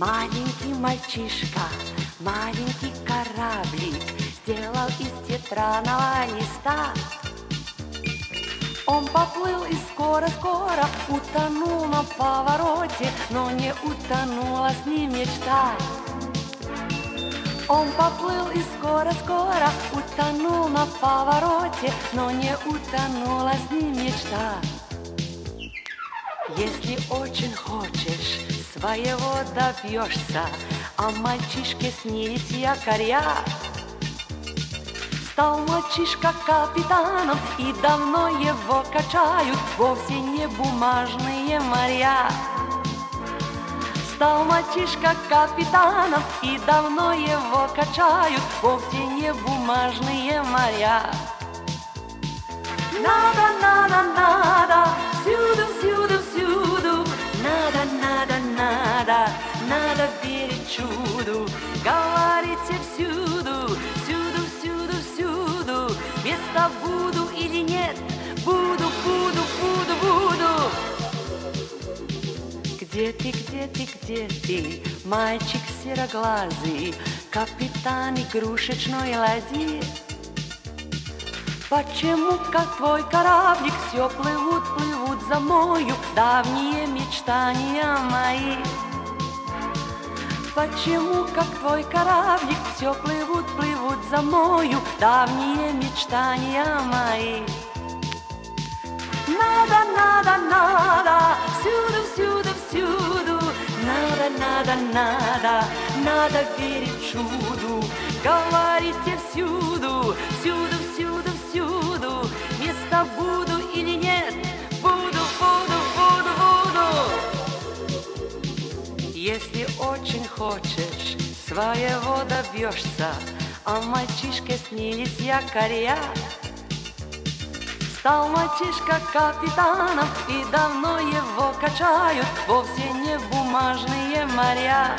Маленький мальчишка, маленький кораблик сделал из тетрадного листа. Он поплыл и скоро-скоро утонул на повороте, но не утонула с ним мечта. Он поплыл и скоро-скоро утонул на повороте, но не утонула с ним мечта. Если очень хочешь, своего добьешься, а мальчишке снились якоря. Стал мальчишка капитаном, и давно его качают вовсе не бумажные моря. Стал мальчишка капитаном, и давно его качают вовсе не бумажные моря. Надо, надо, надо, всюду, всюду, всюду. Надо, надо, надо, надо верить чуду. Говорите всюду, всюду, всюду, всюду. Место буду или нет, буду, буду, буду, буду. Где ты, где ты, где ты, мальчик сероглазый, капитан игрушечной ладьи? Почему, как твой кораблик, все плывут, плывут за мною давние мечтания мои? Почему, как твой кораблик, все плывут, плывут за мною давние мечтания мои? Надо, надо, надо, всюду, всюду, всюду. Надо, надо, надо, надо верить чуду. Говорите всюду, всюду, всюду, всюду. Место буду или нет, буду, буду, буду, буду. Если очень хочешь, своего добьешься, а мальчишке снились якоря. Стал мальчишка капитаном, и давно его качают вовсе не бумажные моря.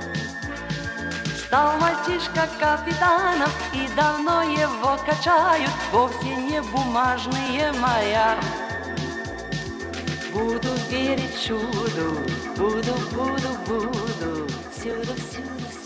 Стал мальчишка капитаном, и давно его качают вовсе не бумажные моря. Буду верить чуду, буду, буду, буду, всюду, всюду, всюду.